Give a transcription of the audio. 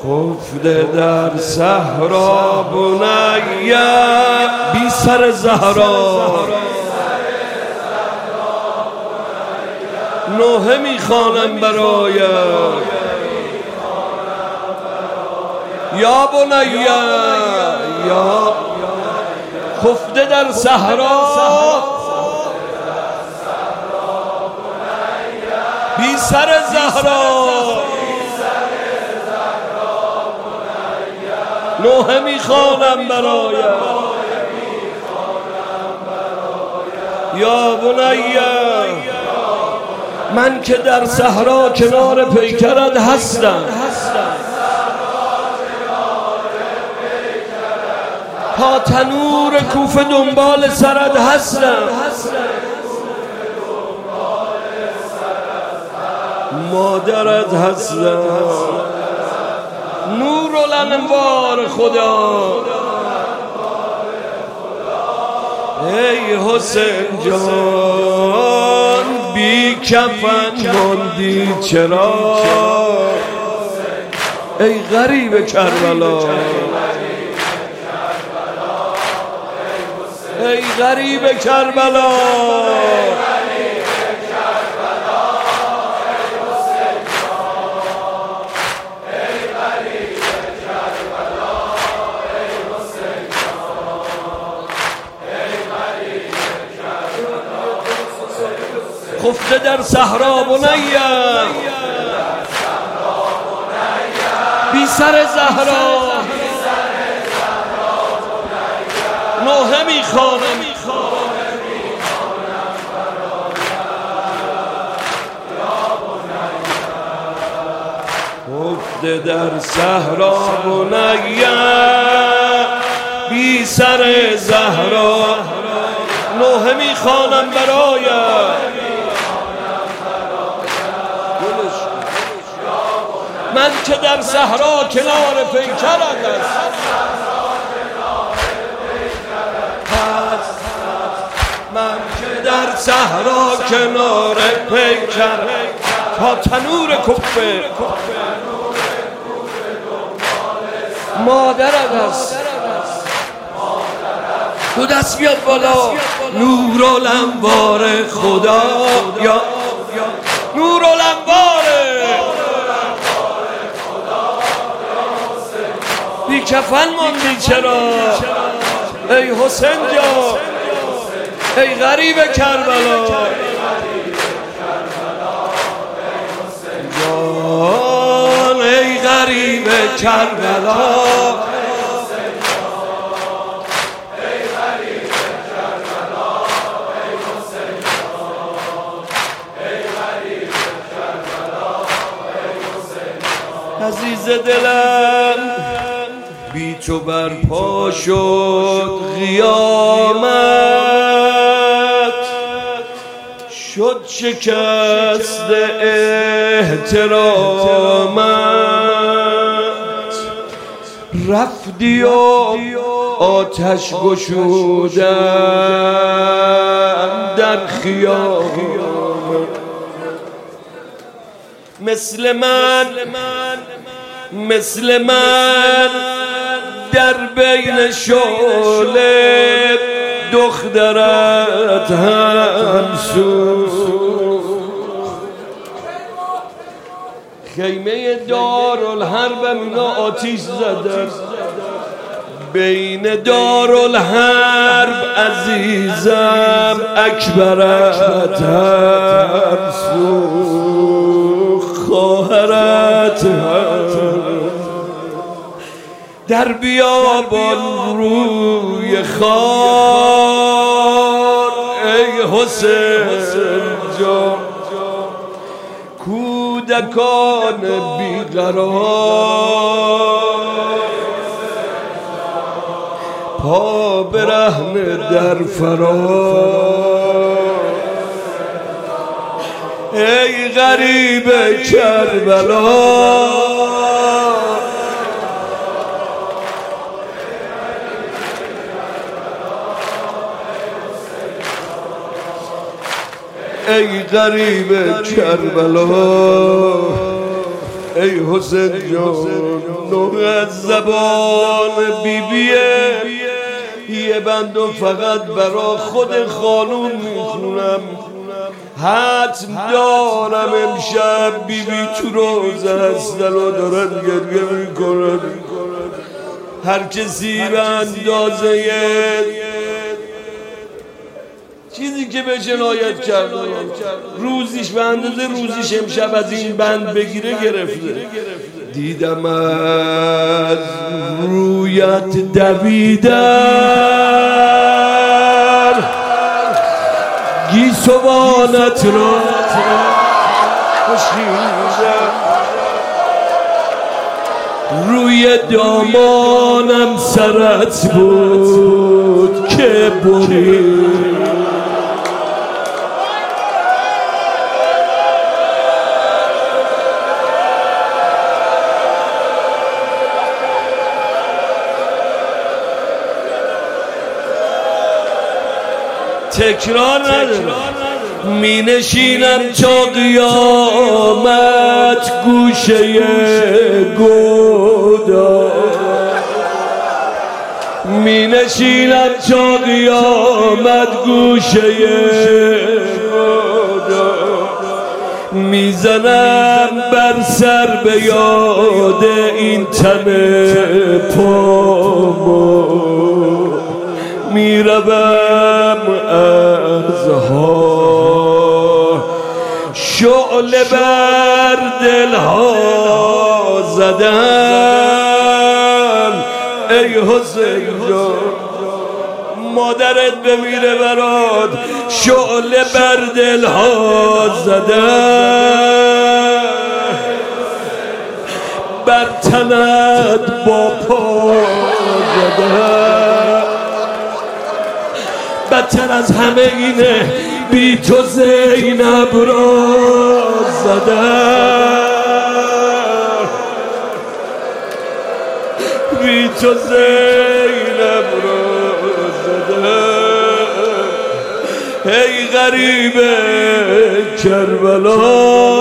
خفته در صحرا بنیه بی سر زهرا نوحه میخوانم برایت یا بنیه یا خفته در صحرا بی سر زهرا نوحه میخوانم برایت یا بنیه من که در صحرا کنار پیکرت هستم تا تنور کوفه دنبال سرت هستم مادرت هستم نور الانوار خدا ای حسین جان بی کفن ماندی چرا ای غریب کربلا ای غریب کربلا خفته در صحرا بنیه بی سر زهرا نوحه میخوانم خفته در صحرا بنیه بی سر زهرا نوحه میخوانم برایت من که در صحرا کنار پیکرت هست من که در صحرا کنار پیکرت تا تنور کوفه مادرت هست دو دست بیاد بالا نور الانوار خدا یا نور الانوار بی کفن ماندی چرا ای حسین جان ای غریب کربلا جان ای غریب کربلا عزیز دلم بی تو برپا شد قیامت شد شکست احترامت رفتی و آتش گشودم در خیام مثل من در بین شعله دخترت هم سوخت خیمه دارالحرب اینا آتیش زدن بین دارالحرب عزیزم اکبرت هم سوخت خواهرت هم در بیابان روی خار ای حسین جان کودکان بیقرار پا برهنه در فرار ای غریب کربلا ای غریب کربلا ای حسین جان نور از زبان بیبیه یه بندو فقط برا خود خانون میخونم حتم دارم امشب بیبی تو روزه هستن و دارن گریه میکنن هر کسی به اندازه چیزی که به جنایت کرده روزیش به اندازه روزیش امشب از این بند بگیره گرفته دیدم از رویت دویدن گیسوانت را کشیدم روی دامانم سرت بود که برید تکرار ندارم می نشینم تا قیامت گوشه گودا می نشینم تا قیامت گوشه گودا میزنم بر سر به یاد این تن پامو میروم از ها شعله بر دلها زدن ای حسین جان مادرت بمیره برات شعله بر دلها زدن بر تنت با پا زدن بدتر از همه اینه بی تو زینب را زدن بی تو زینب را زدن ای غریب کربلا